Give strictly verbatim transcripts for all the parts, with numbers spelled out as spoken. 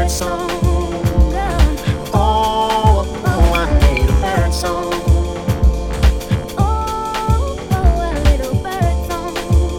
bird song. Oh, oh, I need a bird song. Oh, oh, a little bird song.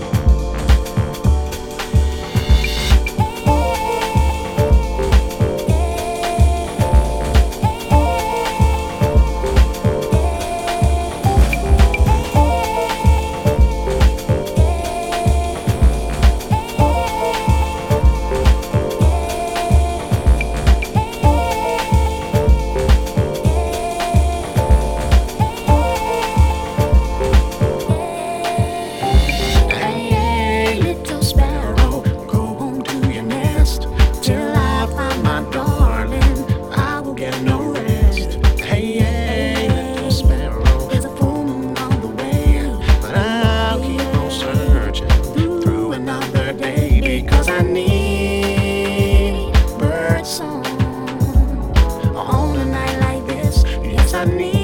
Hey, little sparrow, go home to your nest. Till I find my darling, I will get no rest. Hey, hey, little sparrow, There's a full moon on the way. but I'll keep on searching through another day because I need bird song on a night like this. Yes, I need.